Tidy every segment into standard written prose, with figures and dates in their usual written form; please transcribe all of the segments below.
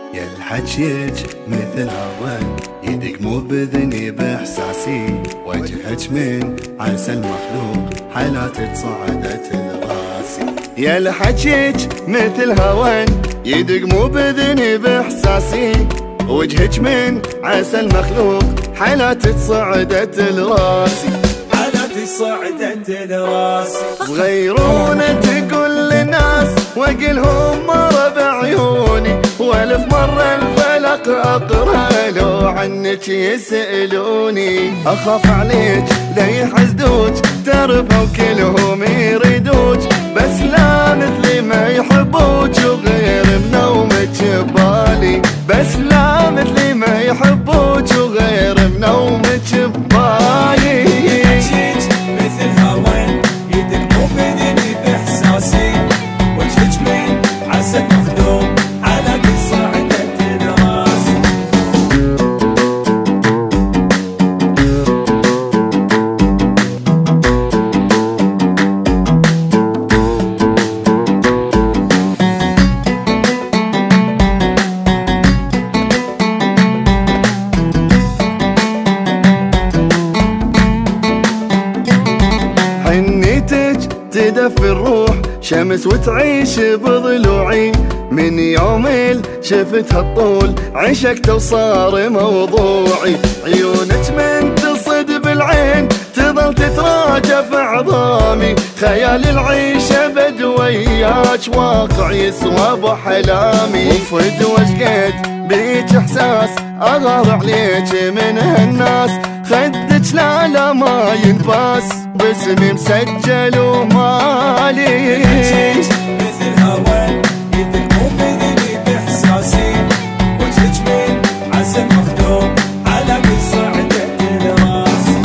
يا الحجيج مثل هون يدك مو بذني باحساسي، وجهك من عسى المخلوق حالات تصعدت الراسي. يا الحجيج مثل هون يدك مو بذني باحساسي، وجهك من عسى المخلوق حالات تصعدت الراسي. حالات صعدت الراسي. صغيرونة تقول للناس واقلهم مر بعيوني، والف مرة الفلق اقرا لو عنك يسألوني. اخاف عليك لا يحسدوك ترفع وكلهم يريدوك، بس لا مثلي ما يحبوك وغير بنومك ببالي. بس لا مثلي ما يحبوك وغير بنومك ببالي. مثل هون يدك مو بذني باحساسي، وجهك من عسى المخلوق على كل صعدت الراسي. حنيتك تدفي الروح شمس وتعيش بضلوعي، من يوم شفت هالطول عشقت وصار موضوعي. عيونك من تصد بالعين تظل تتراجع في عظامي، خيال العيشة بد وياك واقع يسوى بحلامي. وفد وشقد بيك احساس اغار عليك من هالناس، خدك لا ما ينباس باسمي مسجل ومالي. مثل هون يدك مو بذني باحساسي، وجهك من عسى المخلوق على كل صعدت الراسي.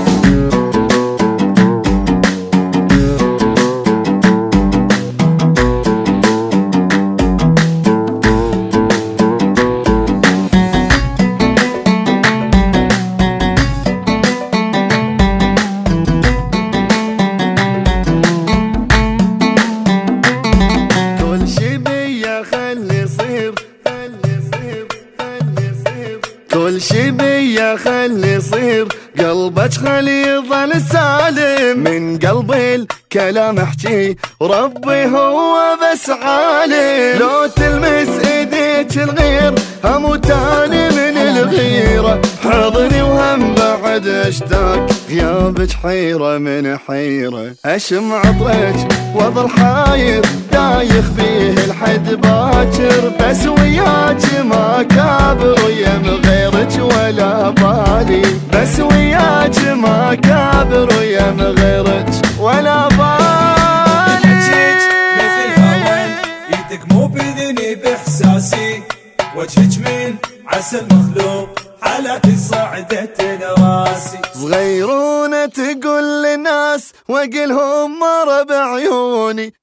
كل شي بيا خلي يصير، قلبك خلي يظل سالم. من قلبي الكلام احكي ربي هو بس عالم. لو تلمس ايديك الغير هموت اني من الغيرة، حضني وهم بعد اشتاق غيابك حيرة من حيرة. اشم عطرك واظل حاير دايخ بيه الحد باكر، بس وياك ما كابر ويم غيرك ولا بالي. بس وياك ما كابر ويم غيرك ولا بالي. مثل هون يدك مو بذني باحساسي، وجهك من عسى المخلوق على كل صعدت الراسي. صغيرونة تقول للناس واقلهم مر بعيوني،